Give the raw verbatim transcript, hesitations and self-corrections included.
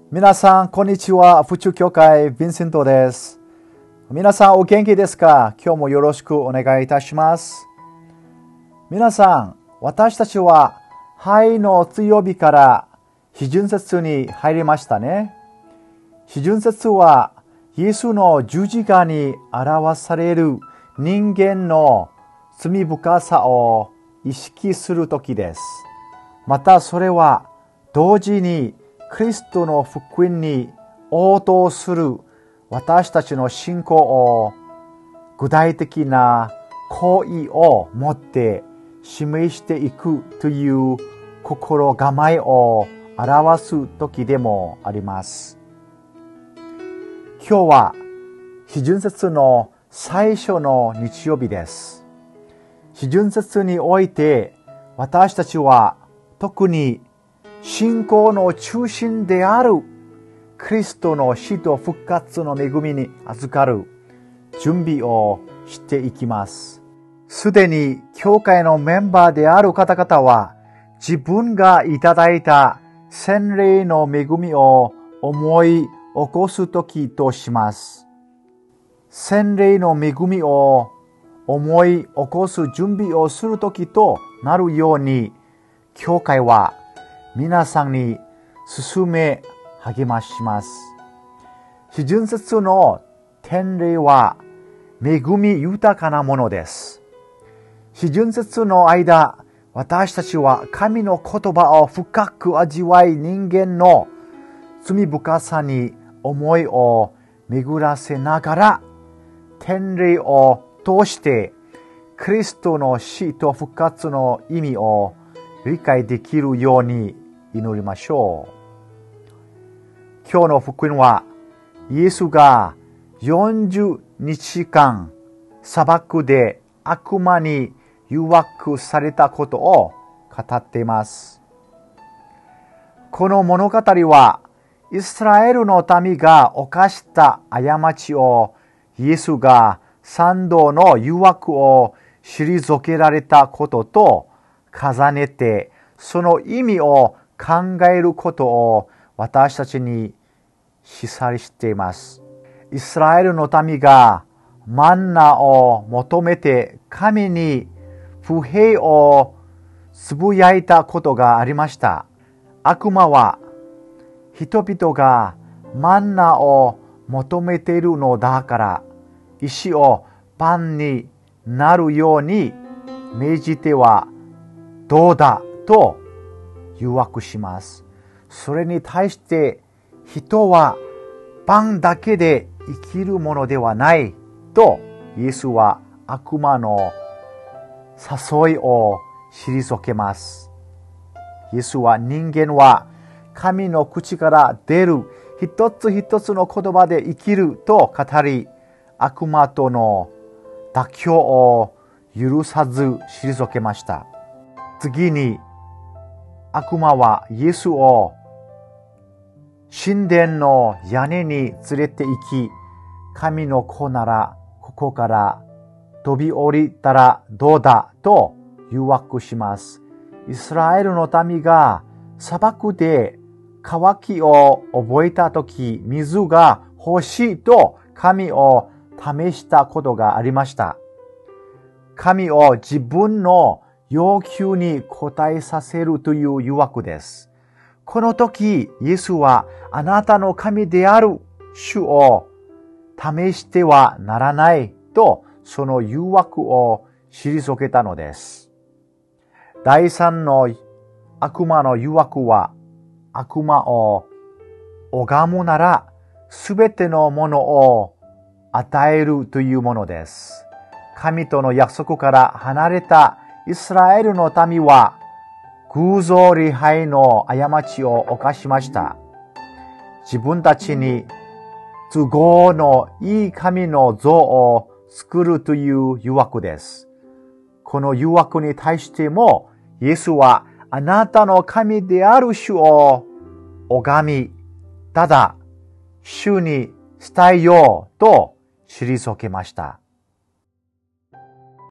皆さん、こんにちは。府中教会、ヴィンセントです。皆さん、お元気ですか？今日もよろしくお願いいたします。皆さん、私たちは、灰の強火から非純節に入りましたね。非純節は、イエスの十字架に表される人間の罪深さを意識するときです。またそれは、同時にクリストの福音に応答する私たちの信仰を具体的な行為を持って示していくという心構えを表す時でもあります。今日は非純節の最初の日曜日です。非純節において私たちは特に信仰の中心であるクリストの死と復活の恵みに預かる準備をしていきます。すでに教会のメンバーである方々は自分がいただいた洗礼の恵みを思い起こす時とします。洗礼の恵みを思い起こす準備をする時となるように、教会は皆さんに勧め励まします。非純節の典礼は恵み豊かなものです。非純節の間、私たちは神の言葉を深く味わい、人間の罪深さに思いを巡らせながら、典礼を通してクリストの死と復活の意味を理解できるように祈りましょう。今日の福音は、イエスがよんじゅうにちかん砂漠で悪魔に誘惑されたことを語っています。この物語は、イスラエルの民が犯した過ちをイエスが三度の誘惑を退けられたことと重ねて、その意味を考えることを私たちに示唆しています。イスラエルの民がマンナを求めて神に不平をつぶやいたことがありました。悪魔は人々がマンナを求めているのだから石をパンになるように命じてはどうだと誘惑します。それに対して人はパンだけで生きるものではないとイエスは悪魔の誘いを退けます。イエスは人間は神の口から出る一つ一つの言葉で生きると語り、悪魔との妥協を許さず退けました。次に悪魔はイエスを神殿の屋根に連れて行き、神の子ならここから飛び降りたらどうだと誘惑します。イスラエルの民が砂漠で渇きを覚えたとき、水が欲しいと神を試したことがありました。神を自分の要求に応えさせるという誘惑です。この時、イエスはあなたの神である主を試してはならないとその誘惑を退けたのです。第三の悪魔の誘惑は、悪魔を拝むならすべてのものを与えるというものです。神との約束から離れたイスラエルの民は偶像礼拝の過ちを犯しました。自分たちに都合のいい神の像を作るという誘惑です。この誘惑に対してもイエスはあなたの神である主を拝み、ただ主に伝えようと退けました。